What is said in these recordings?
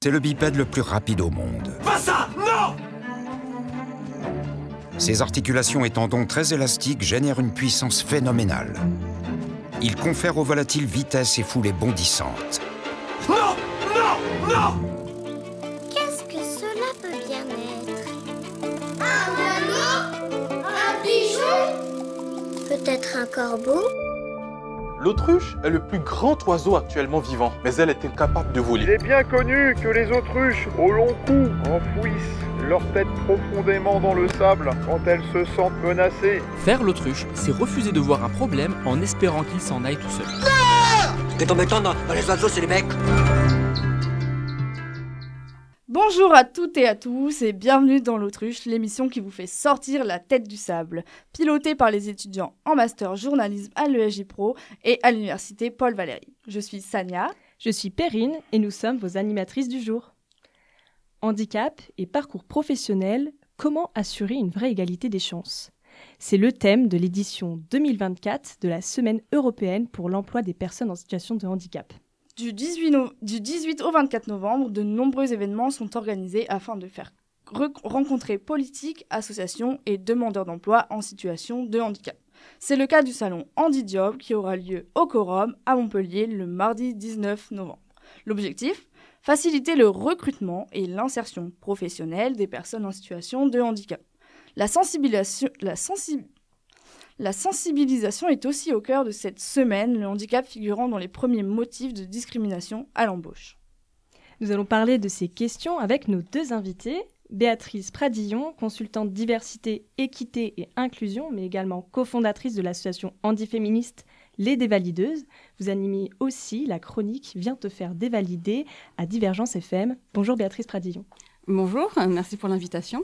C'est le bipède le plus rapide au monde. Pas ça! Non! Ses articulations et tendons très élastiques génèrent une puissance phénoménale. Il confère au volatile vitesse et foulée bondissantes. Non! Non! Non! Qu'est-ce que cela peut bien être? Un oiseau? Un pigeon? Peut-être un corbeau? L'autruche est le plus grand oiseau actuellement vivant, mais elle est incapable de voler. Il est bien connu que les autruches, au long cou, enfouissent leur tête profondément dans le sable quand elles se sentent menacées. Faire l'autruche, c'est refuser de voir un problème en espérant qu'il s'en aille tout seul. T'es tombé dans les oiseaux, c'est les mecs. Bonjour à toutes et à tous et bienvenue dans l'Autruche, l'émission qui vous fait sortir la tête du sable, pilotée par les étudiants en master journalisme à l'ESJ Pro et à l'université Paul Valéry. Je suis Sania. Je suis Perrine et nous sommes vos animatrices du jour. Handicap et parcours professionnel, comment assurer une vraie égalité des chances ? C'est le thème de l'édition 2024 de la Semaine européenne pour l'emploi des personnes en situation de handicap. Du 18 au 24 novembre, de nombreux événements sont organisés afin de faire rencontrer politiques, associations et demandeurs d'emploi en situation de handicap. C'est le cas du salon HandiJob qui aura lieu au Quorum à Montpellier le mardi 19 novembre. L'objectif ? Faciliter le recrutement et l'insertion professionnelle des personnes en situation de handicap. La sensibilisation est aussi au cœur de cette semaine, le handicap figurant dans les premiers motifs de discrimination à l'embauche. Nous allons parler de ces questions avec nos deux invités. Béatrice Pradillon, consultante diversité, équité et inclusion, mais également cofondatrice de l'association handiféministe Les Dévalideuses. Vous animez aussi la chronique Viens te faire dévalider à Divergence FM. Bonjour Béatrice Pradillon. Bonjour, merci pour l'invitation.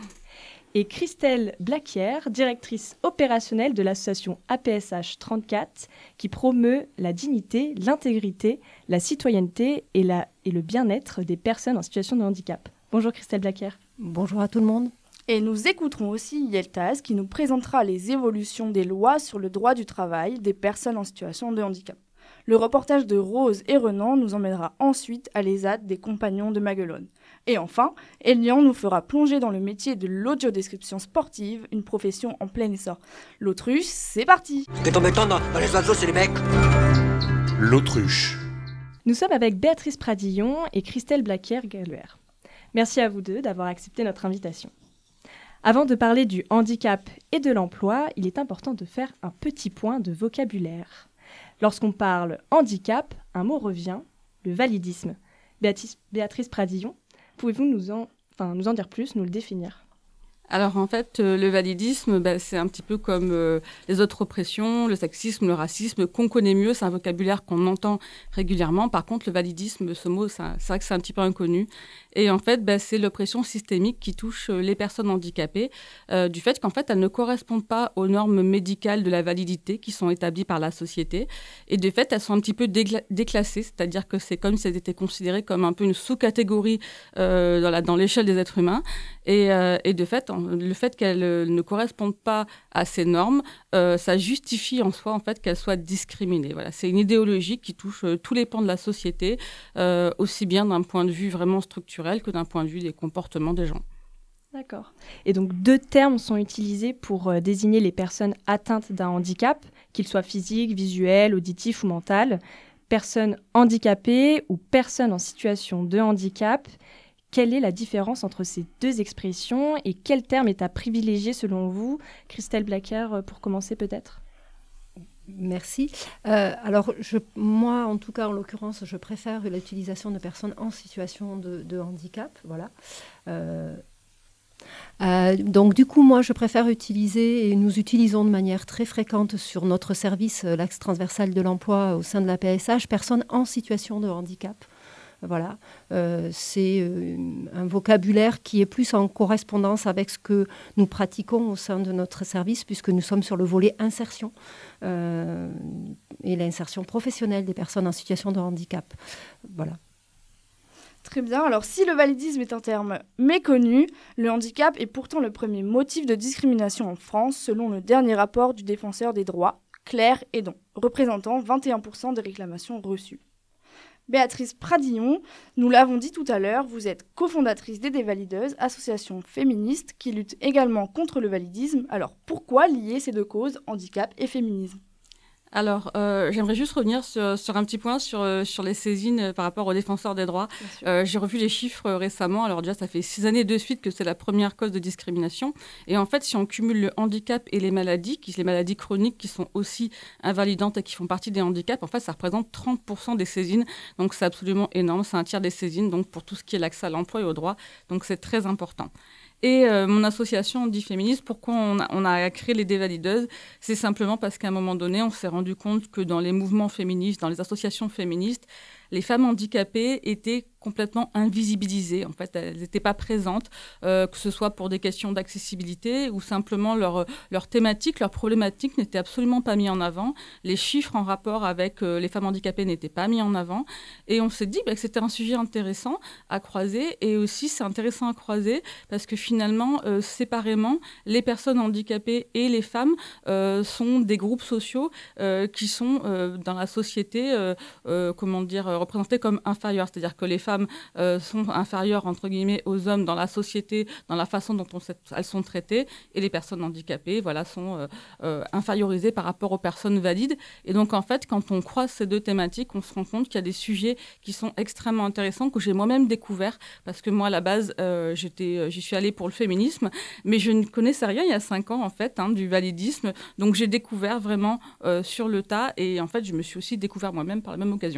Et Christelle Blaquière, directrice opérationnelle de l'association APSH 34, qui promeut la dignité, l'intégrité, la citoyenneté et le bien-être des personnes en situation de handicap. Bonjour Christelle Blaquière. Bonjour à tout le monde. Et nous écouterons aussi Yeltaz qui nous présentera les évolutions des lois sur le droit du travail des personnes en situation de handicap. Le reportage de Rose et Renan nous emmènera ensuite à l'ESAT des Compagnons de Maguelone. Et enfin, Elian nous fera plonger dans le métier de l'audiodescription sportive, une profession en plein essor. L'autruche, c'est parti! T'es tombé dans les oiseaux, c'est les mecs. L'autruche. Nous sommes avec Béatrice Pradillon et Christelle Blaquière-Galuer. Merci à vous deux d'avoir accepté notre invitation. Avant de parler du handicap et de l'emploi, il est important de faire un petit point de vocabulaire. Lorsqu'on parle handicap, un mot revient, le validisme. Béatrice Pradillon, pouvez-vous nous en dire plus, nous le définir ? Alors en fait, le validisme, c'est un petit peu comme les autres oppressions, le sexisme, le racisme, qu'on connaît mieux, c'est un vocabulaire qu'on entend régulièrement. Par contre, le validisme, ce mot, c'est vrai que c'est un petit peu inconnu. Et en fait, c'est l'oppression systémique qui touche les personnes handicapées, du fait qu'en fait, elles ne correspondent pas aux normes médicales de la validité qui sont établies par la société. Et de fait, elles sont un petit peu déclassées, c'est-à-dire que c'est comme si elles étaient considérées comme un peu une sous-catégorie dans l'échelle des êtres humains. Et de fait, le fait qu'elles ne correspondent pas à ces normes, ça justifie en soi en fait qu'elles soient discriminées. Voilà, c'est une idéologie qui touche tous les pans de la société, aussi bien d'un point de vue vraiment structurel que d'un point de vue des comportements des gens. D'accord. Et donc deux termes sont utilisés pour désigner les personnes atteintes d'un handicap, qu'il soit physique, visuel, auditif ou mental. Personnes handicapées ou personnes en situation de handicap. Quelle est la différence entre ces deux expressions et quel terme est à privilégier selon vous ? Christelle Blaquière, pour commencer peut-être. Merci. Alors, moi, en tout cas, en l'occurrence, je préfère l'utilisation de personnes en situation de handicap. Voilà. Donc, du coup, moi, je préfère utiliser, et nous utilisons de manière très fréquente sur notre service, l'axe transversal de l'emploi au sein de la PSH, personnes en situation de handicap. Voilà, c'est un vocabulaire qui est plus en correspondance avec ce que nous pratiquons au sein de notre service, puisque nous sommes sur le volet insertion et l'insertion professionnelle des personnes en situation de handicap. Voilà. Très bien, alors si le validisme est un terme méconnu, le handicap est pourtant le premier motif de discrimination en France, selon le dernier rapport du Défenseur des droits, Claire Hédon, représentant 21% des réclamations reçues. Béatrice Pradillon, nous l'avons dit tout à l'heure, vous êtes cofondatrice des Dévalideuses, association féministe qui lutte également contre le validisme. Alors pourquoi lier ces deux causes, handicap et féminisme ? Alors, j'aimerais juste revenir sur un petit point sur les saisines par rapport aux défenseurs des droits. J'ai revu les chiffres récemment. Alors déjà, ça fait 6 années de suite que c'est la première cause de discrimination. Et en fait, si on cumule le handicap et les maladies chroniques qui sont aussi invalidantes et qui font partie des handicaps, en fait, ça représente 30% des saisines. Donc, c'est absolument énorme. C'est un tiers des saisines, donc pour tout ce qui est l'accès à l'emploi et aux droits. Donc, c'est très important. Et mon association dit féministe, pourquoi on a créé les Dévalideuses ? C'est simplement parce qu'à un moment donné, on s'est rendu compte que dans les mouvements féministes, dans les associations féministes, les femmes handicapées étaient complètement invisibilisées. En fait, elles n'étaient pas présentes, que ce soit pour des questions d'accessibilité ou simplement leur thématique, leur problématique n'était absolument pas mis en avant. Les chiffres en rapport avec les femmes handicapées n'étaient pas mis en avant. Et on s'est dit que c'était un sujet intéressant à croiser. Et aussi, c'est intéressant à croiser parce que finalement, séparément, les personnes handicapées et les femmes sont des groupes sociaux qui sont dans la société, représentés comme inférieurs. C'est-à-dire que les femmes sont inférieures, entre guillemets, aux hommes dans la société, dans la façon dont elles sont traitées, et les personnes handicapées sont infériorisées par rapport aux personnes valides. Et donc, en fait, quand on croise ces deux thématiques, on se rend compte qu'il y a des sujets qui sont extrêmement intéressants, que j'ai moi-même découvert, parce que moi, à la base, j'y suis allée pour le féminisme, mais je ne connaissais rien il y a 5 ans, en fait, du validisme. Donc, j'ai découvert vraiment sur le tas, et en fait, je me suis aussi découvert moi-même par la même occasion.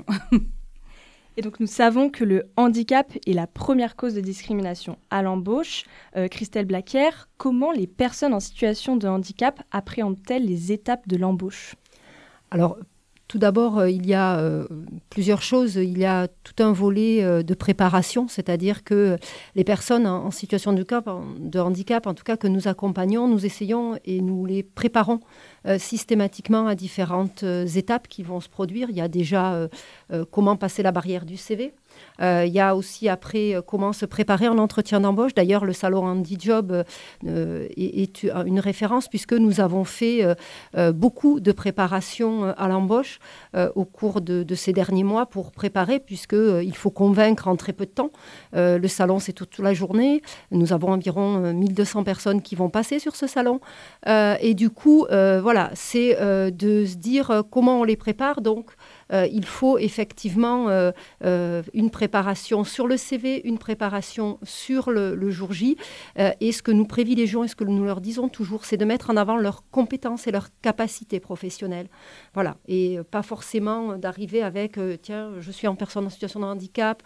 Et donc, nous savons que le handicap est la première cause de discrimination à l'embauche. Christelle Blaquier, comment les personnes en situation de handicap appréhendent-elles les étapes de l'embauche ? Alors, tout d'abord, il y a plusieurs choses. Il y a tout un volet de préparation, c'est-à-dire que les personnes en situation de handicap, en tout cas que nous accompagnons, nous essayons et nous les préparons systématiquement à différentes étapes qui vont se produire. Il y a déjà comment passer la barrière du CV. Il y a aussi après comment se préparer en entretien d'embauche. D'ailleurs, le salon HandiJob est une référence puisque nous avons fait beaucoup de préparation à l'embauche au cours de ces derniers mois pour préparer, puisqu'il faut convaincre en très peu de temps. Le salon, c'est toute la journée. Nous avons environ 1200 personnes qui vont passer sur ce salon. Et du coup, voilà, c'est de se dire comment on les prépare. Donc, il faut effectivement une préparation sur le CV, une préparation sur le jour J. Et ce que nous privilégions et ce que nous leur disons toujours, c'est de mettre en avant leurs compétences et leurs capacités professionnelles. Voilà. Et pas forcément d'arriver avec tiens, je suis en personne en situation de handicap,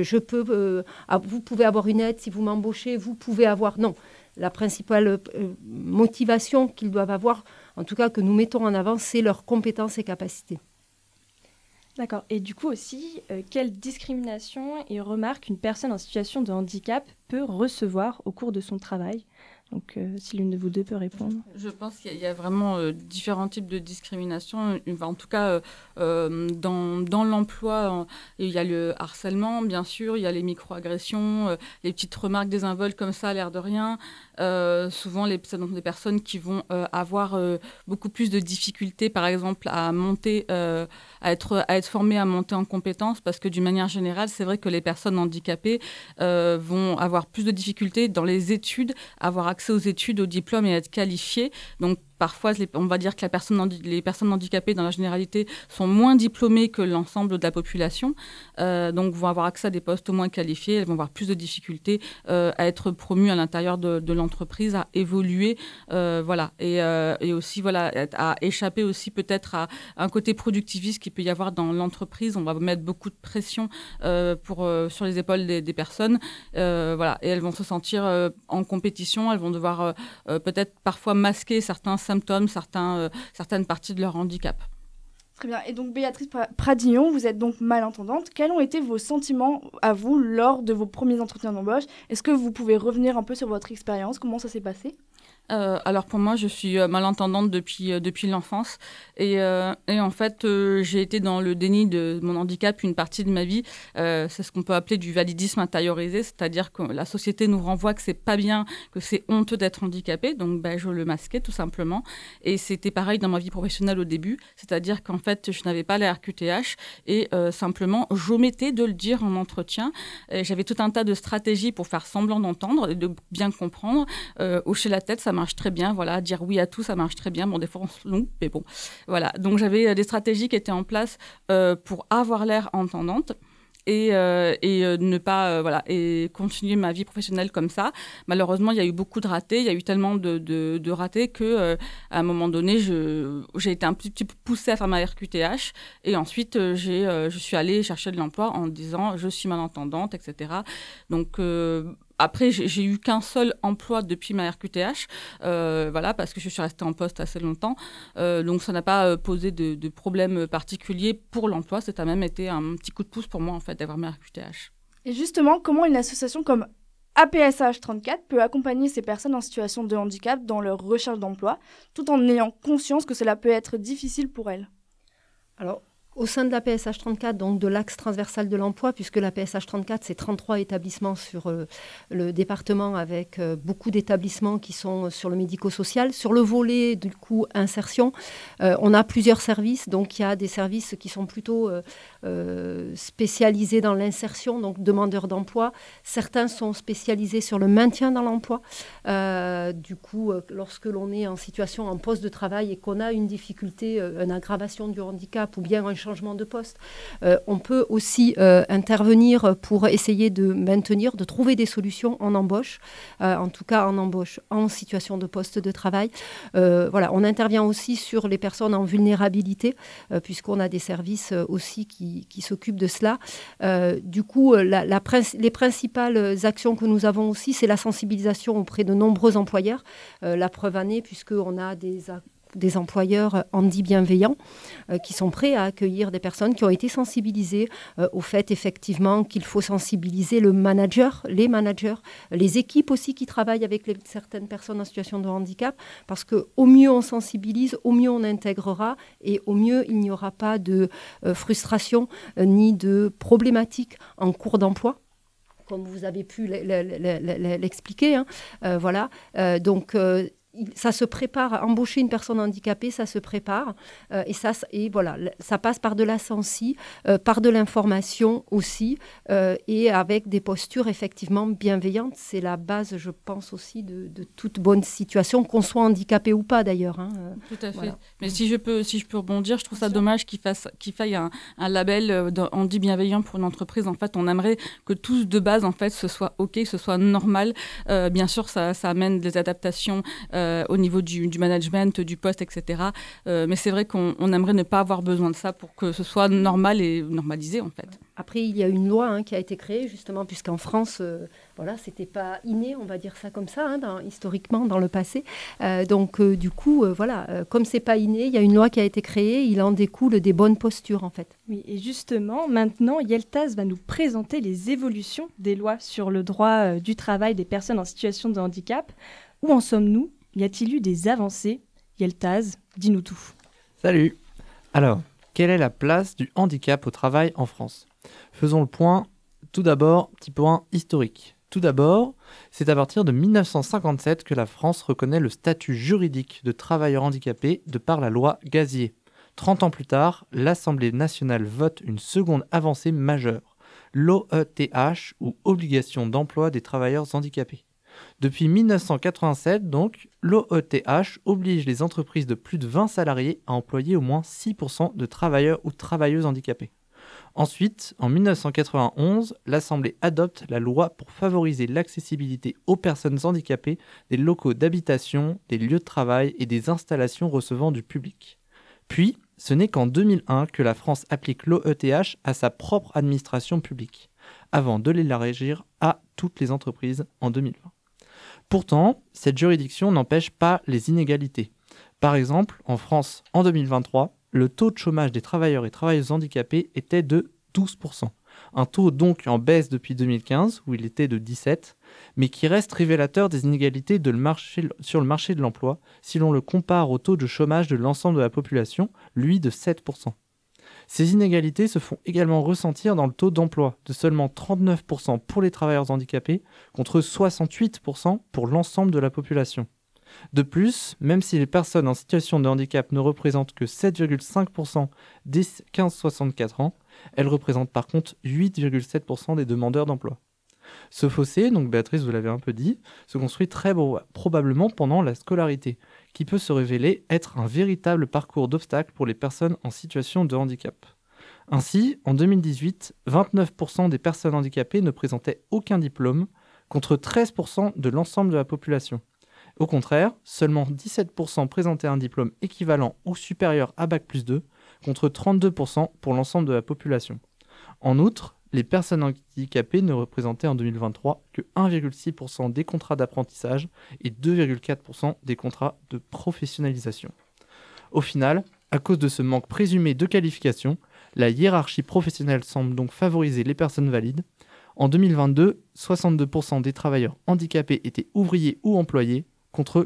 vous pouvez avoir une aide si vous m'embauchez, vous pouvez avoir... Non. La principale motivation qu'ils doivent avoir, en tout cas que nous mettons en avant, c'est leurs compétences et capacités. D'accord. Et du coup aussi, quelle discrimination et remarque une personne en situation de handicap peut recevoir au cours de son travail ? Donc, si l'une de vous deux peut répondre. Je pense qu'il y a vraiment différents types de discrimination. En tout cas, dans l'emploi, il y a le harcèlement, bien sûr, il y a les micro-agressions, les petites remarques désinvoltes comme ça, l'air de rien. Souvent, ce sont des personnes qui vont avoir beaucoup plus de difficultés, par exemple, à monter, à être formées à monter en compétences, parce que d'une manière générale, c'est vrai que les personnes handicapées vont avoir plus de difficultés dans les études, avoir accès aux études, aux diplômes et être qualifiées. Donc, parfois, on va dire que les personnes handicapées, dans la généralité, sont moins diplômées que l'ensemble de la population, donc vont avoir accès à des postes moins qualifiés, elles vont avoir plus de difficultés à être promues à l'intérieur de l'entreprise, à évoluer, voilà, et aussi voilà, à échapper aussi peut-être à un côté productiviste qu'il peut y avoir dans l'entreprise. On va mettre beaucoup de pression sur les épaules des personnes, voilà, et elles vont se sentir en compétition, elles vont devoir peut-être parfois masquer certains symptômes, certaines parties de leur handicap. Très bien. Et donc, Béatrice Pradillon, vous êtes donc malentendante. Quels ont été vos sentiments à vous lors de vos premiers entretiens d'embauche ? Est-ce que vous pouvez revenir un peu sur votre expérience ? Comment ça s'est passé ? Alors pour moi, je suis malentendante depuis l'enfance et en fait, j'ai été dans le déni de mon handicap une partie de ma vie. C'est ce qu'on peut appeler du validisme intériorisé, c'est-à-dire que la société nous renvoie que c'est pas bien, que c'est honteux d'être handicapé, donc je le masquais tout simplement. Et c'était pareil dans ma vie professionnelle au début, c'est-à-dire qu'en fait, je n'avais pas la RQTH et simplement, j'omettais de le dire en entretien. J'avais tout un tas de stratégies pour faire semblant d'entendre et de bien comprendre. Hocher la tête, ça marche très bien, voilà, dire oui à tout, ça marche très bien. Bon, des fois, on se loupe, mais bon, voilà. Donc, j'avais des stratégies qui étaient en place pour avoir l'air entendante et ne pas, et continuer ma vie professionnelle comme ça. Malheureusement, il y a eu beaucoup de ratés, il y a eu tellement de ratés que, à un moment donné, j'ai été un petit peu poussée à faire ma RQTH et ensuite, je suis allée chercher de l'emploi en disant je suis malentendante, etc. Donc, après, j'ai eu qu'un seul emploi depuis ma RQTH, parce que je suis restée en poste assez longtemps. Donc, ça n'a pas posé de problème particulier pour l'emploi. Ça a même été un petit coup de pouce pour moi, en fait, d'avoir ma RQTH. Et justement, comment une association comme APSH 34 peut accompagner ces personnes en situation de handicap dans leur recherche d'emploi, tout en ayant conscience que cela peut être difficile pour elles? Alors, au sein de la PSH 34, donc de l'axe transversal de l'emploi, puisque la PSH 34, c'est 33 établissements sur le département avec beaucoup d'établissements qui sont sur le médico-social. Sur le volet, du coup, insertion, on a plusieurs services. Donc, il y a des services qui sont plutôt spécialisés dans l'insertion, donc demandeurs d'emploi. Certains sont spécialisés sur le maintien dans l'emploi. Du coup, lorsque l'on est en situation, en poste de travail et qu'on a une difficulté, une aggravation du handicap ou bien un changement de poste, on peut aussi intervenir pour essayer de maintenir, de trouver des solutions en embauche, en tout cas en embauche, en situation de poste de travail. On intervient aussi sur les personnes en vulnérabilité, puisqu'on a des services aussi qui s'occupent de cela. Du coup, les principales actions que nous avons aussi, c'est la sensibilisation auprès de nombreux employeurs. La preuve en est, puisqu'on a des employeurs handi bienveillants qui sont prêts à accueillir des personnes qui ont été sensibilisées au fait effectivement qu'il faut sensibiliser les managers, les équipes aussi qui travaillent avec certaines personnes en situation de handicap, parce qu'au mieux on sensibilise, au mieux on intégrera et au mieux il n'y aura pas de frustration ni de problématiques en cours d'emploi, comme vous avez pu l'expliquer. Donc, ça se prépare, embaucher une personne handicapée, ça se prépare. Ça passe par de la sensi, par de l'information aussi, et avec des postures effectivement bienveillantes. C'est la base, je pense, aussi de toute bonne situation, qu'on soit handicapé ou pas d'ailleurs. Tout à fait. Voilà. Mais si je peux rebondir, je trouve ça dommage qu'il faille un label handi bienveillant pour une entreprise. En fait, on aimerait que tous de base, en fait, ce soit OK, que ce soit normal. Bien sûr, ça amène des adaptations au niveau du management, du poste, etc. Mais c'est vrai qu'on aimerait ne pas avoir besoin de ça pour que ce soit normal et normalisé, en fait. Après, il y a une loi qui a été créée, justement, puisqu'en France, c'était pas inné, on va dire ça comme ça, historiquement, dans le passé. Du coup, comme c'est pas inné, il y a une loi qui a été créée, il en découle des bonnes postures, en fait. Oui, et justement, maintenant, Yeltaz va nous présenter les évolutions des lois sur le droit du travail des personnes en situation de handicap. Où en sommes-nous ? Y a-t-il eu des avancées ? Yeltaz, dis-nous tout. Salut. Alors, quelle est la place du handicap au travail en France ? Faisons le point. Tout d'abord, petit point historique. Tout d'abord, c'est à partir de 1957 que la France reconnaît le statut juridique de travailleur handicapé de par la loi Gazier. 30 ans plus tard, l'Assemblée nationale vote une seconde avancée majeure, l'OETH, ou Obligation d'emploi des travailleurs handicapés. Depuis 1987, donc, l'OETH oblige les entreprises de plus de 20 salariés à employer au moins 6% de travailleurs ou travailleuses handicapés. Ensuite, en 1991, l'Assemblée adopte la loi pour favoriser l'accessibilité aux personnes handicapées des locaux d'habitation, des lieux de travail et des installations recevant du public. Puis, ce n'est qu'en 2001 que la France applique l'OETH à sa propre administration publique, avant de l'élargir à toutes les entreprises en 2020. Pourtant, cette juridiction n'empêche pas les inégalités. Par exemple, en France, en 2023, le taux de chômage des travailleurs et travailleuses handicapés était de 12%. Un taux donc en baisse depuis 2015, où il était de 17, mais qui reste révélateur des inégalités sur le marché de l'emploi si l'on le compare au taux de chômage de l'ensemble de la population, lui de 7%. Ces inégalités se font également ressentir dans le taux d'emploi, de seulement 39% pour les travailleurs handicapés, contre 68% pour l'ensemble de la population. De plus, même si les personnes en situation de handicap ne représentent que 7,5% des 15-64 ans, elles représentent par contre 8,7% des demandeurs d'emploi. Ce fossé, donc Béatrice vous l'avez un peu dit, se construit très probablement pendant la scolarité, qui peut se révéler être un véritable parcours d'obstacles pour les personnes en situation de handicap. Ainsi, en 2018, 29% des personnes handicapées ne présentaient aucun diplôme, contre 13% de l'ensemble de la population. Au contraire, seulement 17% présentaient un diplôme équivalent ou supérieur à Bac+2, contre 32% pour l'ensemble de la population. En outre, les personnes handicapées ne représentaient en 2023 que 1,6% des contrats d'apprentissage et 2,4% des contrats de professionnalisation. Au final, à cause de ce manque présumé de qualification, la hiérarchie professionnelle semble donc favoriser les personnes valides. En 2022, 62% des travailleurs handicapés étaient ouvriers ou employés, contre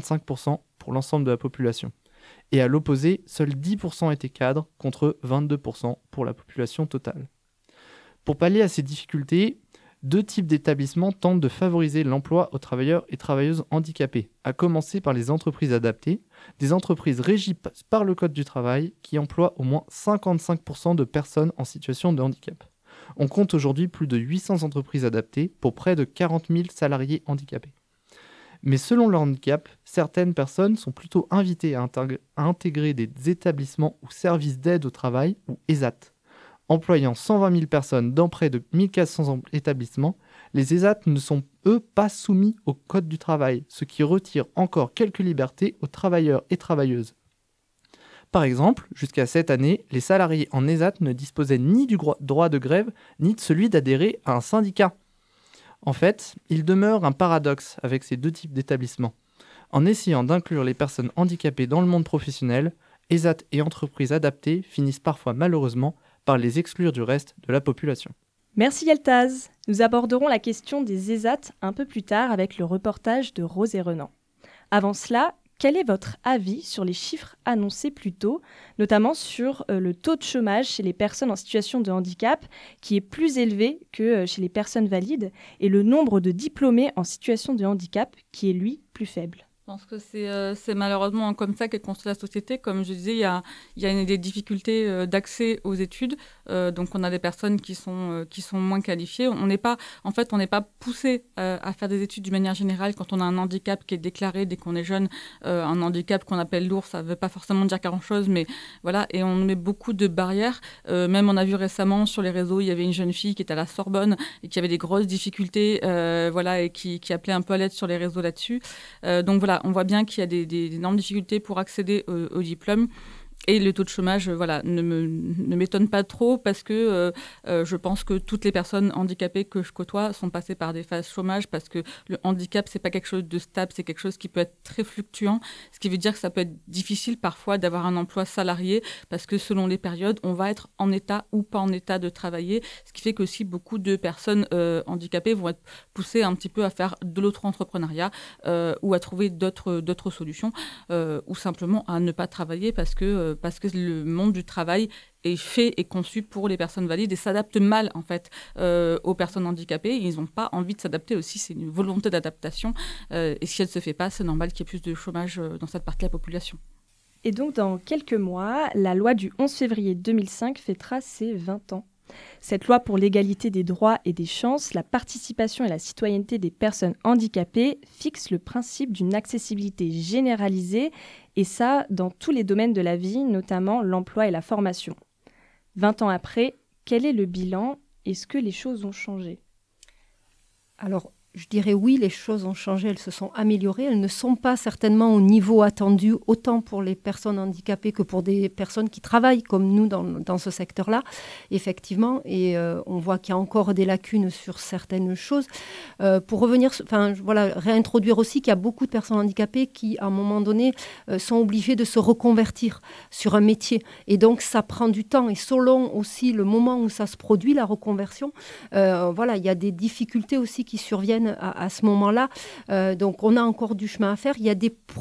45% pour l'ensemble de la population. Et à l'opposé, seuls 10% étaient cadres, contre 22% pour la population totale. Pour pallier à ces difficultés, 2 types d'établissements tentent de favoriser l'emploi aux travailleurs et travailleuses handicapés, à commencer par les entreprises adaptées, des entreprises régies par le Code du travail qui emploient au moins 55% de personnes en situation de handicap. On compte aujourd'hui plus de 800 entreprises adaptées pour près de 40 000 salariés handicapés. Mais selon leur handicap, certaines personnes sont plutôt invitées à intégrer des établissements ou services d'aide au travail, ou ESAT. Employant 120 000 personnes dans près de 1400 établissements, les ESAT ne sont, eux, pas soumis au Code du travail, ce qui retire encore quelques libertés aux travailleurs et travailleuses. Par exemple, jusqu'à cette année, les salariés en ESAT ne disposaient ni du droit de grève, ni de celui d'adhérer à un syndicat. En fait, il demeure un paradoxe avec ces 2 types d'établissements. En essayant d'inclure les personnes handicapées dans le monde professionnel, ESAT et entreprises adaptées finissent parfois malheureusement par les exclure du reste de la population. Merci Yeltaz. Nous aborderons la question des ESAT un peu plus tard avec le reportage de Rose et Renan. Avant cela, quel est votre avis sur les chiffres annoncés plus tôt, notamment sur le taux de chômage chez les personnes en situation de handicap, qui est plus élevé que chez les personnes valides, et le nombre de diplômés en situation de handicap, qui est lui plus faible ? Je pense que c'est malheureusement comme ça qu'est construite la société. Comme je disais, il y a des difficultés d'accès aux études. Donc, on a des personnes qui sont moins qualifiées. On n'est pas poussé à faire des études d'une manière générale quand on a un handicap qui est déclaré dès qu'on est jeune. Un handicap qu'on appelle lourd, ça ne veut pas forcément dire grand-chose, mais voilà. Et on met beaucoup de barrières. Même, on a vu récemment sur les réseaux, il y avait une jeune fille qui était à la Sorbonne et qui avait des grosses difficultés, et qui appelait un peu à l'aide sur les réseaux là-dessus. Donc, voilà. On voit bien qu'il y a des énormes difficultés pour accéder au diplôme. Et le taux de chômage, ne m'étonne pas trop parce que je pense que toutes les personnes handicapées que je côtoie sont passées par des phases chômage parce que le handicap, c'est pas quelque chose de stable, c'est quelque chose qui peut être très fluctuant, ce qui veut dire que ça peut être difficile parfois d'avoir un emploi salarié parce que selon les périodes, on va être en état ou pas en état de travailler, ce qui fait que aussi beaucoup de personnes handicapées vont être poussées un petit peu à faire de l'auto-entrepreneuriat ou à trouver d'autres solutions ou simplement à ne pas travailler parce que le monde du travail est fait et conçu pour les personnes valides et s'adapte mal en fait aux personnes handicapées. Ils n'ont pas envie de s'adapter aussi, c'est une volonté d'adaptation. Et si elle ne se fait pas, c'est normal qu'il y ait plus de chômage dans cette partie de la population. Et donc dans quelques mois, la loi du 11 février 2005 fêtera ses 20 ans. Cette loi pour l'égalité des droits et des chances, la participation et la citoyenneté des personnes handicapées fixe le principe d'une accessibilité généralisée, et ça dans tous les domaines de la vie, notamment l'emploi et la formation. 20 ans après, quel est le bilan ? Est-ce que les choses ont changé ? Alors, je dirais oui, les choses ont changé, elles se sont améliorées. Elles ne sont pas certainement au niveau attendu, autant pour les personnes handicapées que pour des personnes qui travaillent comme nous dans ce secteur-là, effectivement. Et on voit qu'il y a encore des lacunes sur certaines choses. Pour revenir, réintroduire aussi qu'il y a beaucoup de personnes handicapées qui, à un moment donné, sont obligées de se reconvertir sur un métier. Et donc, ça prend du temps. Et selon aussi le moment où ça se produit, la reconversion, il y a des difficultés aussi qui surviennent à ce moment-là. Donc, on a encore du chemin à faire. Il y a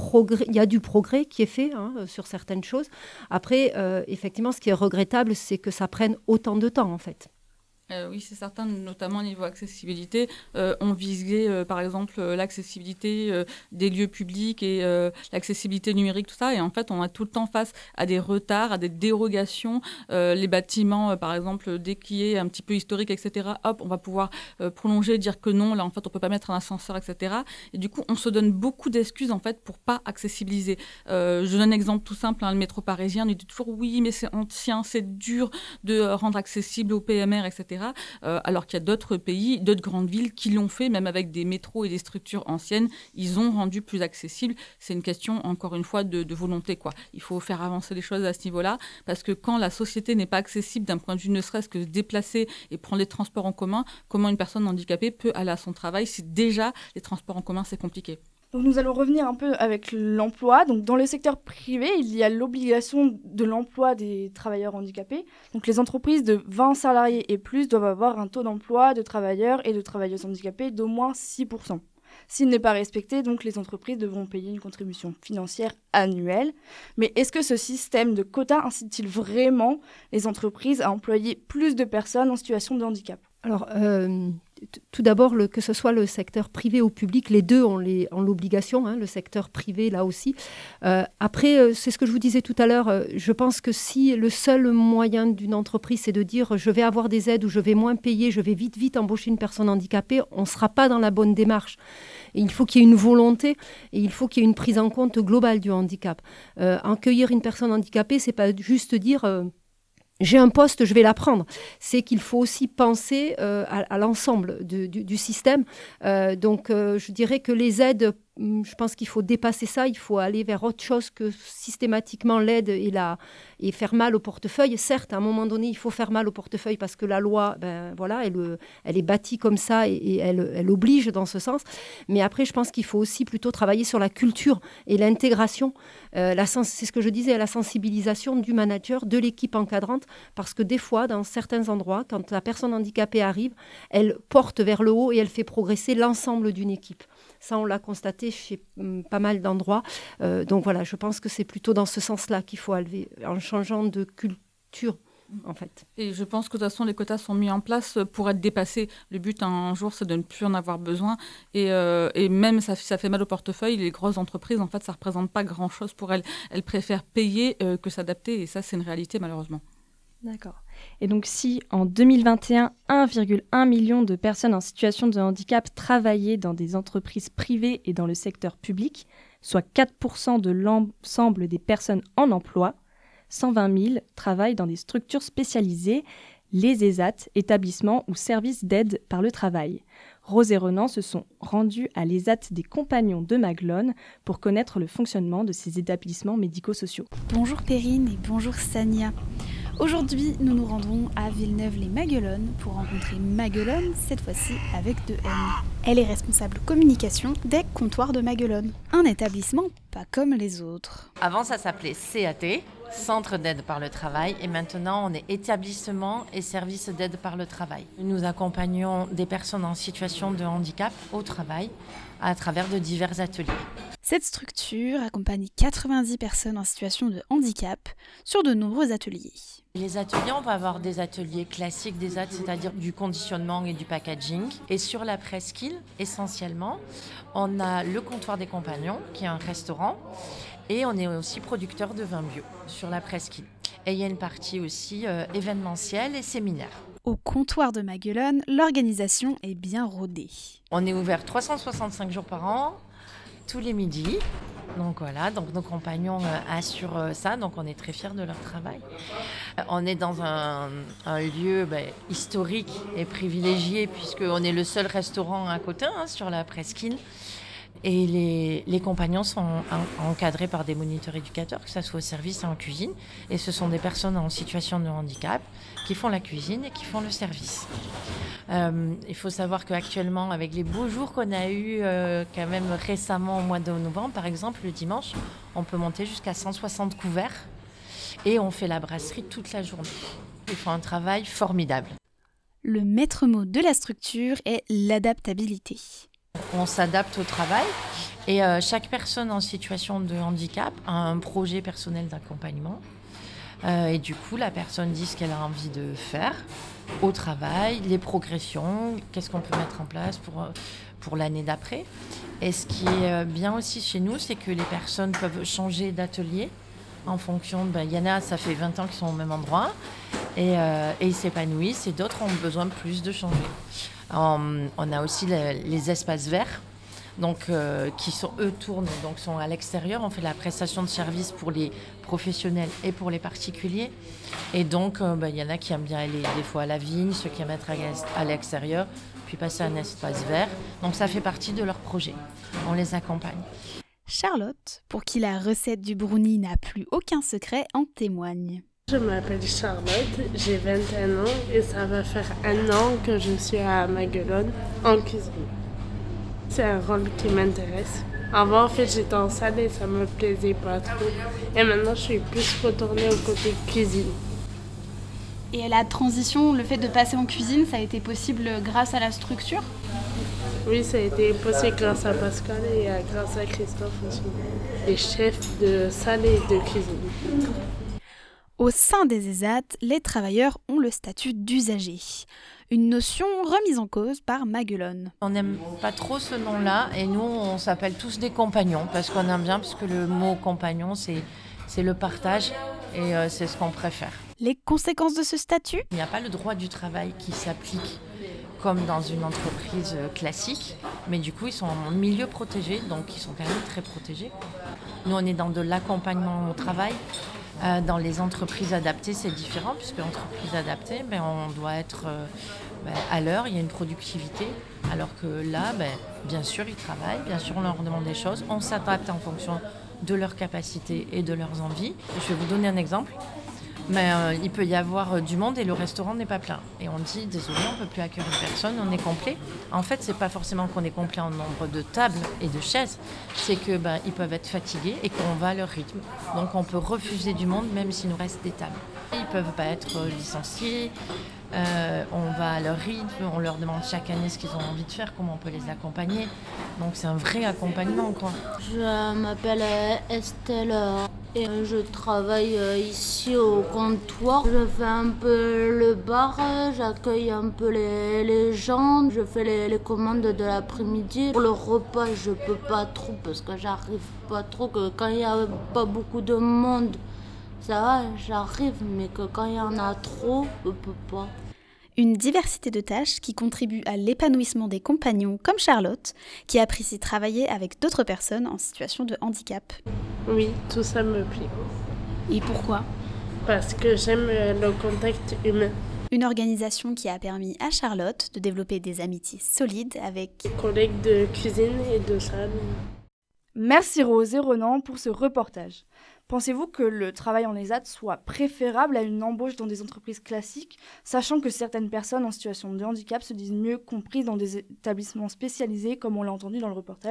du progrès qui est fait sur certaines choses. Après, effectivement, ce qui est regrettable, c'est que ça prenne autant de temps, en fait. Oui, c'est certain, notamment au niveau accessibilité. On visait, par exemple, l'accessibilité des lieux publics et l'accessibilité numérique, tout ça. Et en fait, on a tout le temps face à des retards, à des dérogations. Les bâtiments, par exemple, dès qu'il y a un petit peu historique, etc., hop, on va pouvoir prolonger, dire que non, là, en fait, on ne peut pas mettre un ascenseur, etc. Et du coup, on se donne beaucoup d'excuses, en fait, pour ne pas accessibiliser. Je donne un exemple tout simple, le métro parisien, on dit toujours, oui, mais c'est ancien, c'est dur de rendre accessible aux PMR, etc. Alors qu'il y a d'autres pays, d'autres grandes villes qui l'ont fait, même avec des métros et des structures anciennes, ils ont rendu plus accessible. C'est une question, encore une fois, de volonté, quoi. Il faut faire avancer les choses à ce niveau-là, parce que quand la société n'est pas accessible d'un point de vue ne serait-ce que se déplacer et prendre les transports en commun, comment une personne handicapée peut aller à son travail si déjà les transports en commun, c'est compliqué? Donc nous allons revenir un peu avec l'emploi. Donc dans le secteur privé, il y a l'obligation de l'emploi des travailleurs handicapés. Donc les entreprises de 20 salariés et plus doivent avoir un taux d'emploi de travailleurs et de travailleuses handicapées d'au moins 6%. S'il n'est pas respecté, donc les entreprises devront payer une contribution financière annuelle. Mais est-ce que ce système de quotas incite-t-il vraiment les entreprises à employer plus de personnes en situation de handicap ? Alors, tout d'abord, que ce soit le secteur privé ou public, les deux ont l'obligation, le secteur privé là aussi. Après, c'est ce que je vous disais tout à l'heure, je pense que si le seul moyen d'une entreprise, c'est de dire je vais avoir des aides ou je vais moins payer, je vais vite embaucher une personne handicapée, on ne sera pas dans la bonne démarche. Et il faut qu'il y ait une volonté et il faut qu'il y ait une prise en compte globale du handicap. Accueillir une personne handicapée, c'est pas juste dire... j'ai un poste, je vais la prendre. C'est qu'il faut aussi penser à l'ensemble du système. Donc, je dirais que les aides, je pense qu'il faut dépasser ça. Il faut aller vers autre chose que systématiquement l'aide et faire mal au portefeuille. Certes, à un moment donné, il faut faire mal au portefeuille parce que la loi, elle est bâtie comme ça et elle oblige dans ce sens. Mais après, je pense qu'il faut aussi plutôt travailler sur la culture et l'intégration. C'est ce que je disais, la sensibilisation du manager, de l'équipe encadrante. Parce que des fois, dans certains endroits, quand la personne handicapée arrive, elle porte vers le haut et elle fait progresser l'ensemble d'une équipe. Ça, on l'a constaté chez pas mal d'endroits. Donc voilà, je pense que c'est plutôt dans ce sens-là qu'il faut aller, en changeant de culture, en fait. Et je pense que de toute façon, les quotas sont mis en place pour être dépassés. Le but, un jour, c'est de ne plus en avoir besoin. Et même, ça fait mal au portefeuille. Les grosses entreprises, en fait, ça ne représente pas grand-chose pour elles. Elles préfèrent payer que s'adapter. Et ça, c'est une réalité, malheureusement. D'accord. Et donc si en 2021, 1,1 million de personnes en situation de handicap travaillaient dans des entreprises privées et dans le secteur public, soit 4% de l'ensemble des personnes en emploi, 120 000 travaillent dans des structures spécialisées, les ESAT, établissements ou services d'aide par le travail. Rose et Renan se sont rendus à l'ESAT des Compagnons de Maguelone pour connaître le fonctionnement de ces établissements médico-sociaux. Bonjour Perrine et bonjour Sania. Aujourd'hui, nous nous rendons à Villeneuve-les-Maguelones pour rencontrer Maguelone, cette fois-ci avec 2 N. Elle est responsable communication des comptoirs de Maguelone, un établissement pas comme les autres. Avant, ça s'appelait CAT, Centre d'aide par le travail, et maintenant on est établissement et service d'aide par le travail. Nous accompagnons des personnes en situation de handicap au travail à travers de divers ateliers. Cette structure accompagne 90 personnes en situation de handicap sur de nombreux ateliers. Les ateliers, on va avoir des ateliers classiques des aides, c'est-à-dire du conditionnement et du packaging. Et sur la presqu'île, essentiellement, on a le comptoir des Compagnons, qui est un restaurant, et on est aussi producteur de vin bio sur la presqu'île. Et il y a une partie aussi événementielle et séminaire. Au comptoir de Maguelone, l'organisation est bien rodée. On est ouvert 365 jours par an, tous les midis. Donc voilà, donc nos compagnons assurent ça, donc on est très fiers de leur travail. On est dans un lieu historique et privilégié puisqu'on est le seul restaurant à côté sur la presqu'île. Et les compagnons sont encadrés par des moniteurs éducateurs, que ce soit au service et en cuisine. Et ce sont des personnes en situation de handicap qui font la cuisine et qui font le service. Il faut savoir qu'actuellement, avec les beaux jours qu'on a eus quand même récemment au mois de novembre, par exemple, le dimanche, on peut monter jusqu'à 160 couverts et on fait la brasserie toute la journée. Ils font un travail formidable. Le maître mot de la structure est l'adaptabilité. On s'adapte au travail et chaque personne en situation de handicap a un projet personnel d'accompagnement. Et du coup, la personne dit ce qu'elle a envie de faire au travail, les progressions, qu'est-ce qu'on peut mettre en place pour l'année d'après. Et ce qui est bien aussi chez nous, c'est que les personnes peuvent changer d'atelier en fonction il y en a, ça fait 20 ans qu'ils sont au même endroit et ils s'épanouissent et d'autres ont besoin de plus de changer. On a aussi les espaces verts, donc qui sont sont à l'extérieur. On fait la prestation de services pour les professionnels et pour les particuliers. Et donc, il y en a qui aiment bien aller des fois à la vigne, ceux qui aiment être à l'extérieur, puis passer à un espace vert. Donc, ça fait partie de leur projet. On les accompagne. Charlotte, pour qui la recette du brownie n'a plus aucun secret, en témoigne. Je m'appelle Charlotte, j'ai 21 ans et ça va faire 1 an que je suis à Maguelone en cuisine. C'est un rôle qui m'intéresse. Avant, en fait, j'étais en salle et ça me plaisait pas trop. Et maintenant, je suis plus retournée au côté cuisine. Et la transition, le fait de passer en cuisine, ça a été possible grâce à la structure ? Oui, ça a été possible grâce à Pascal et grâce à Christophe aussi, les chefs de salle et de cuisine. Au sein des ESAT, les travailleurs ont le statut d'usager, une notion remise en cause par Maguelone. On n'aime pas trop ce nom-là et nous, on s'appelle tous des compagnons parce qu'on aime bien, parce que le mot compagnon, c'est le partage et c'est ce qu'on préfère. Les conséquences de ce statut ? Il n'y a pas le droit du travail qui s'applique comme dans une entreprise classique, mais du coup, ils sont en milieu protégé, donc ils sont quand même très protégés. Nous, on est dans de l'accompagnement au travail. Dans les entreprises adaptées, c'est différent, puisque entreprise adaptée, on doit être à l'heure, il y a une productivité, alors que là, bien sûr, ils travaillent, bien sûr, on leur demande des choses, on s'adapte en fonction de leurs capacités et de leurs envies. Je vais vous donner un exemple. Mais il peut y avoir du monde et le restaurant n'est pas plein. Et on dit, désolé, on ne peut plus accueillir une personne, on est complet. En fait, ce n'est pas forcément qu'on est complet en nombre de tables et de chaises, c'est qu'ils peuvent être fatigués et qu'on va à leur rythme. Donc on peut refuser du monde même s'il nous reste des tables. Ils ne peuvent pas être licenciés, on va à leur rythme, on leur demande chaque année ce qu'ils ont envie de faire, comment on peut les accompagner. Donc c'est un vrai accompagnement, quoi. Je m'appelle Estelle. Et je travaille ici au comptoir. Je fais un peu le bar, j'accueille un peu les gens, je fais les commandes de l'après-midi. Pour le repas, je peux pas trop parce que j'arrive pas trop. Que quand il n'y a pas beaucoup de monde, ça va, j'arrive, mais que quand il y en a trop, je peux pas. Une diversité de tâches qui contribue à l'épanouissement des compagnons comme Charlotte, qui apprécie travailler avec d'autres personnes en situation de handicap. Oui, tout ça me plaît. Et pourquoi ? Parce que j'aime le contact humain. Une organisation qui a permis à Charlotte de développer des amitiés solides avec des collègues de cuisine et de salle. Merci Rose et Ronan pour ce reportage. Pensez-vous que le travail en ESAT soit préférable à une embauche dans des entreprises classiques, sachant que certaines personnes en situation de handicap se disent mieux comprises dans des établissements spécialisés, comme on l'a entendu dans le reportage ?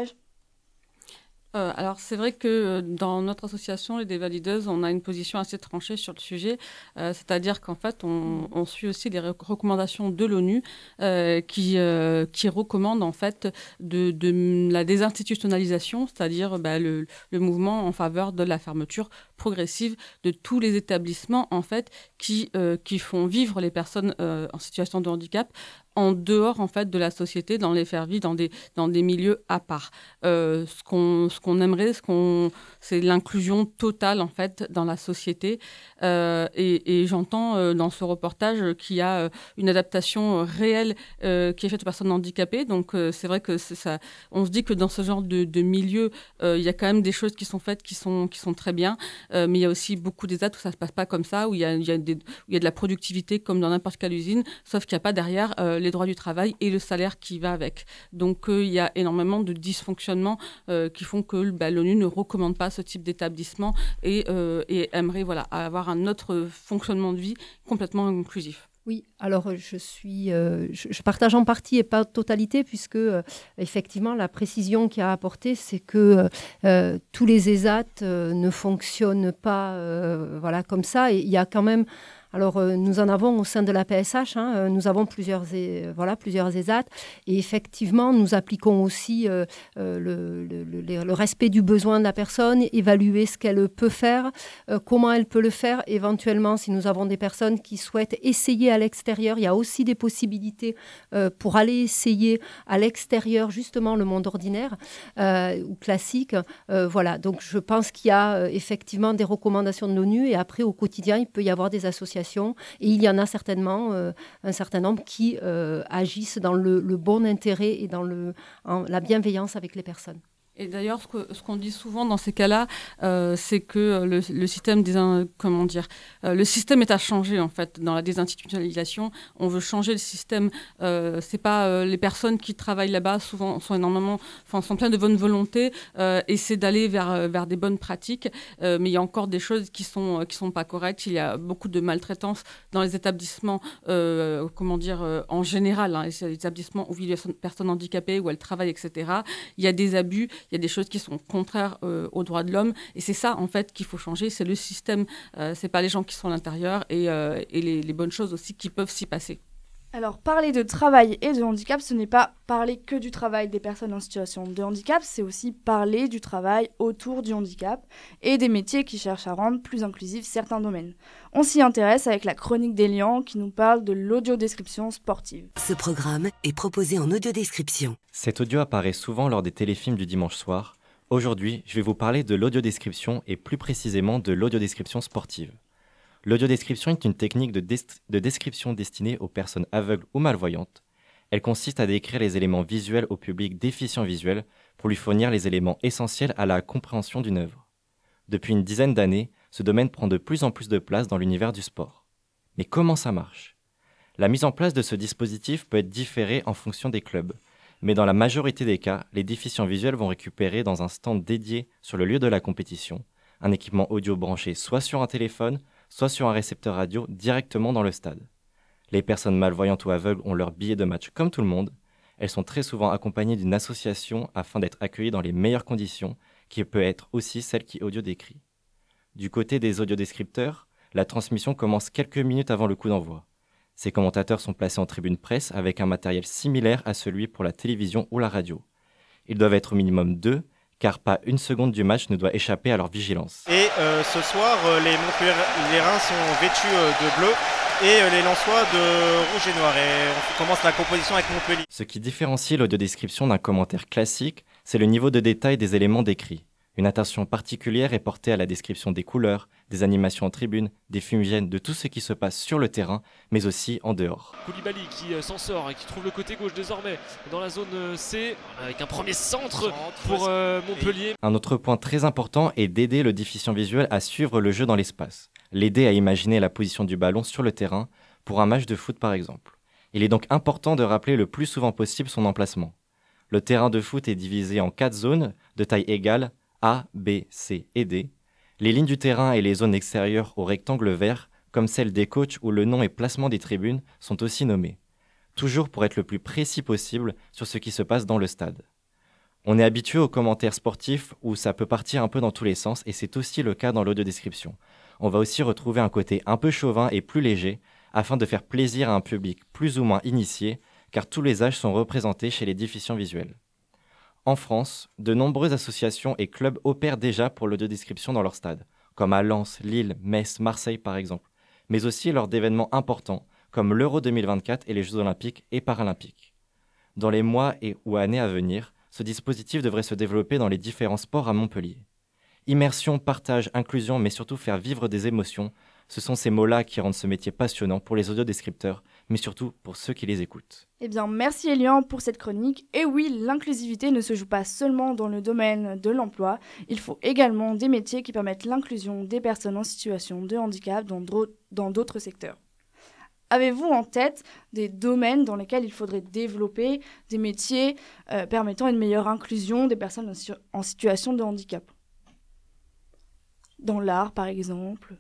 Alors, c'est vrai que dans notre association, les Dévalideuses, on a une position assez tranchée sur le sujet. C'est-à-dire qu'en fait, on suit aussi les recommandations de l'ONU qui recommandent en fait de la désinstitutionnalisation, c'est-à-dire le mouvement en faveur de la fermeture progressive de tous les établissements en fait qui font vivre les personnes en situation de handicap en dehors en fait de la société, dans les faire vivre dans des milieux à part. Ce qu'on aimerait, c'est l'inclusion totale en fait dans la société. Et j'entends dans ce reportage qu'il y a une adaptation réelle qui est faite aux personnes handicapées. Donc c'est vrai que ça, on se dit que dans ce genre de milieu, il y a quand même des choses qui sont faites qui sont très bien. Mais il y a aussi beaucoup d'ESAT où ça se passe pas comme ça, où il y a de la productivité comme dans n'importe quelle usine, sauf qu'il n'y a pas derrière les droits du travail et le salaire qui va avec. Donc il y a énormément de dysfonctionnements qui font que l'ONU ne recommande pas ce type d'établissement et aimerait avoir un autre fonctionnement de vie complètement inclusif. Oui, alors je partage en partie et pas totalité, puisque effectivement la précision qu'il y a apportée, c'est que tous les ESAT ne fonctionnent pas comme ça. Et il y a quand même... Alors, nous en avons au sein de la PSH, nous avons plusieurs ESAT, et effectivement, nous appliquons aussi le respect du besoin de la personne, évaluer ce qu'elle peut faire, comment elle peut le faire. Éventuellement, si nous avons des personnes qui souhaitent essayer à l'extérieur, il y a aussi des possibilités pour aller essayer à l'extérieur, justement, le monde ordinaire ou classique. Donc je pense qu'il y a effectivement des recommandations de l'ONU, et après, au quotidien, il peut y avoir des associations. Et il y en a certainement un certain nombre qui agissent dans le bon intérêt et dans la bienveillance avec les personnes. Et d'ailleurs, ce qu'on dit souvent dans ces cas-là, c'est que le système le système est à changer en fait dans la désinstitutionnalisation. On veut changer le système. C'est pas les personnes qui travaillent là-bas souvent sont pleines de bonne volonté et c'est d'aller vers des bonnes pratiques. Mais il y a encore des choses qui sont pas correctes. Il y a beaucoup de maltraitance dans les établissements, en général, les établissements où vivent les personnes handicapées, où elles travaillent, etc. Il y a des abus. Il y a des choses qui sont contraires aux droits de l'homme. Et c'est ça, en fait, qu'il faut changer. C'est le système. C'est pas les gens qui sont à l'intérieur et les bonnes choses aussi qui peuvent s'y passer. Alors, parler de travail et de handicap, ce n'est pas parler que du travail des personnes en situation de handicap, c'est aussi parler du travail autour du handicap et des métiers qui cherchent à rendre plus inclusifs certains domaines. On s'y intéresse avec la chronique d'Elian qui nous parle de l'audiodescription sportive. Ce programme est proposé en audiodescription. Cet audio apparaît souvent lors des téléfilms du dimanche soir. Aujourd'hui, je vais vous parler de l'audiodescription et plus précisément de l'audiodescription sportive. L'audiodescription est une technique de description destinée aux personnes aveugles ou malvoyantes. Elle consiste à décrire les éléments visuels au public déficient visuel pour lui fournir les éléments essentiels à la compréhension d'une œuvre. Depuis une dizaine d'années, ce domaine prend de plus en plus de place dans l'univers du sport. Mais comment ça marche ? La mise en place de ce dispositif peut être différée en fonction des clubs, mais dans la majorité des cas, les déficients visuels vont récupérer dans un stand dédié sur le lieu de la compétition un équipement audio branché soit sur un téléphone, soit sur un récepteur radio directement dans le stade. Les personnes malvoyantes ou aveugles ont leur billet de match comme tout le monde. Elles sont très souvent accompagnées d'une association afin d'être accueillies dans les meilleures conditions, qui peut être aussi celle qui audio-décrit. Du côté des audiodescripteurs, la transmission commence quelques minutes avant le coup d'envoi. Ces commentateurs sont placés en tribune presse avec un matériel similaire à celui pour la télévision ou la radio. Ils doivent être au minimum 2, car pas une seconde du match ne doit échapper à leur vigilance. Et ce soir, les Montpelliérains sont vêtus de bleu et les Lensois de rouge et noir. Et on commence la composition avec Montpellier. Ce qui différencie l'audiodescription d'un commentaire classique, c'est le niveau de détail des éléments décrits. Une attention particulière est portée à la description des couleurs, des animations en tribune, des fumigènes, de tout ce qui se passe sur le terrain, mais aussi en dehors. Koulibaly qui s'en sort et qui trouve le côté gauche désormais dans la zone C, avec un premier centre pour Montpellier. Un autre point très important est d'aider le déficient visuel à suivre le jeu dans l'espace, l'aider à imaginer la position du ballon sur le terrain, pour un match de foot par exemple. Il est donc important de rappeler le plus souvent possible son emplacement. Le terrain de foot est divisé en 4 zones de taille égale, A, B, C et D. Les lignes du terrain et les zones extérieures au rectangle vert, comme celles des coachs où le nom et placement des tribunes sont aussi nommés. Toujours pour être le plus précis possible sur ce qui se passe dans le stade. On est habitué aux commentaires sportifs où ça peut partir un peu dans tous les sens et c'est aussi le cas dans l'audiodescription. On va aussi retrouver un côté un peu chauvin et plus léger afin de faire plaisir à un public plus ou moins initié car tous les âges sont représentés chez les déficients visuels. En France, de nombreuses associations et clubs opèrent déjà pour l'audiodescription dans leur stade, comme à Lens, Lille, Metz, Marseille par exemple, mais aussi lors d'événements importants, comme l'Euro 2024 et les Jeux Olympiques et Paralympiques. Dans les mois ou années à venir, ce dispositif devrait se développer dans les différents sports à Montpellier. Immersion, partage, inclusion, mais surtout faire vivre des émotions, ce sont ces mots-là qui rendent ce métier passionnant pour les audiodescripteurs, mais surtout pour ceux qui les écoutent. Eh bien, merci Elian pour cette chronique. Et oui, l'inclusivité ne se joue pas seulement dans le domaine de l'emploi. Il faut également des métiers qui permettent l'inclusion des personnes en situation de handicap dans d'autres secteurs. Avez-vous en tête des domaines dans lesquels il faudrait développer des métiers permettant une meilleure inclusion des personnes en situation de handicap ? Dans l'art, par exemple.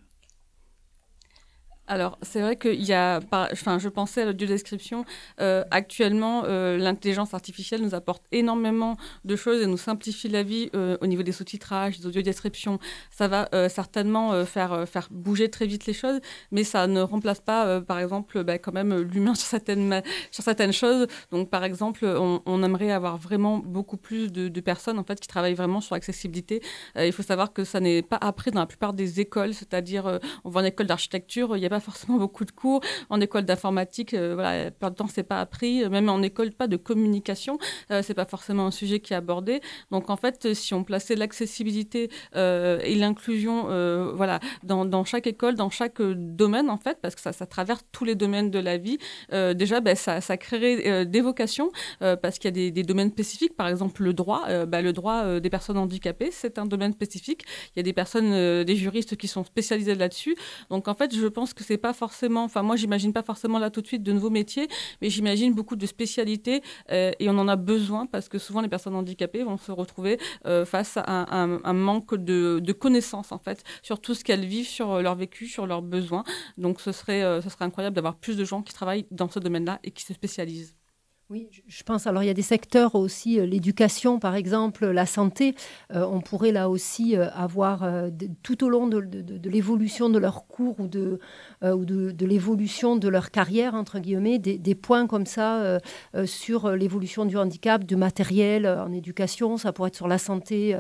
Alors, c'est vrai qu'il y a, je pensais à l'audiodescription. Actuellement, l'intelligence artificielle nous apporte énormément de choses et nous simplifie la vie au niveau des sous-titrages, des audiodescriptions. Ça va certainement faire bouger très vite les choses, mais ça ne remplace pas, par exemple, quand même l'humain sur certaines choses. Donc, par exemple, on aimerait avoir vraiment beaucoup plus de personnes en fait, qui travaillent vraiment sur l'accessibilité. Il faut savoir que ça n'est pas appris dans la plupart des écoles, c'est-à-dire, on va en école d'architecture, il n'y a pas forcément beaucoup de cours. En école d'informatique, la plupart du temps, c'est pas appris. Même en école, pas de communication, c'est pas forcément un sujet qui est abordé. Donc, en fait, si on plaçait l'accessibilité et l'inclusion, dans chaque école, dans chaque domaine, en fait, parce que ça traverse tous les domaines de la vie, déjà, ça créerait des vocations, parce qu'il y a des domaines spécifiques. Par exemple, le droit des personnes handicapées, c'est un domaine spécifique. Il y a des personnes, des juristes qui sont spécialisés là-dessus. Donc, en fait, je pense que c'est pas forcément, moi j'imagine pas forcément là tout de suite de nouveaux métiers, mais j'imagine beaucoup de spécialités et on en a besoin parce que souvent les personnes handicapées vont se retrouver face à un manque de connaissances en fait sur tout ce qu'elles vivent, sur leur vécu, sur leurs besoins. Donc ce serait incroyable d'avoir plus de gens qui travaillent dans ce domaine-là et qui se spécialisent. Oui, je pense, alors il y a des secteurs aussi, l'éducation par exemple, la santé, on pourrait là aussi avoir tout au long de l'évolution de leur cours ou de l'évolution de leur carrière, entre guillemets, des points comme ça sur l'évolution du handicap, de matériel en éducation, ça pourrait être sur la santé,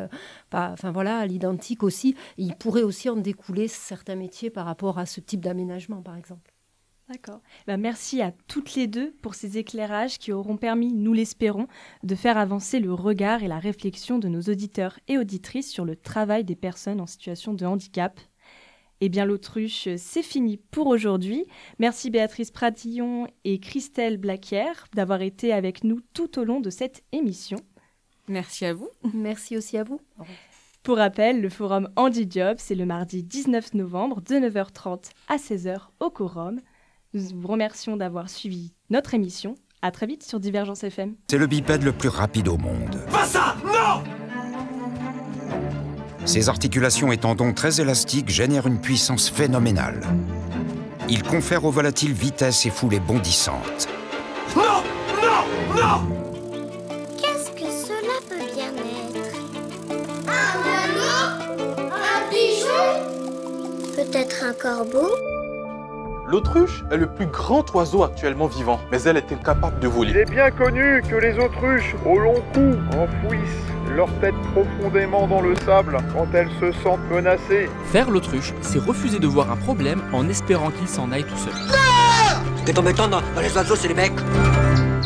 à l'identique aussi. Et il pourrait aussi en découler certains métiers par rapport à ce type d'aménagement par exemple. D'accord. Merci à toutes les deux pour ces éclairages qui auront permis, nous l'espérons, de faire avancer le regard et la réflexion de nos auditeurs et auditrices sur le travail des personnes en situation de handicap. Eh bien, l'autruche, c'est fini pour aujourd'hui. Merci Béatrice Pratillon et Christelle Blaquière d'avoir été avec nous tout au long de cette émission. Merci à vous. Merci aussi à vous. Pour rappel, le forum HandiJob, c'est le mardi 19 novembre de 9h30 à 16h au Quorum. Nous vous remercions d'avoir suivi notre émission. À très vite sur Divergence FM. C'est le bipède le plus rapide au monde. Pas ça! Non! Ses articulations et tendons très élastiques génèrent une puissance phénoménale. Il confère au volatile vitesse et foulée bondissantes. Non! Non! Non! Qu'est-ce que cela peut bien être? Un oiseau? Un pigeon? Peut-être un corbeau? L'autruche est le plus grand oiseau actuellement vivant, mais elle est incapable de voler. Il est bien connu que les autruches, au long cou, enfouissent leur tête profondément dans le sable quand elles se sentent menacées. Faire l'autruche, c'est refuser de voir un problème en espérant qu'il s'en aille tout seul. T'es tombé dans les oiseaux, c'est les mecs.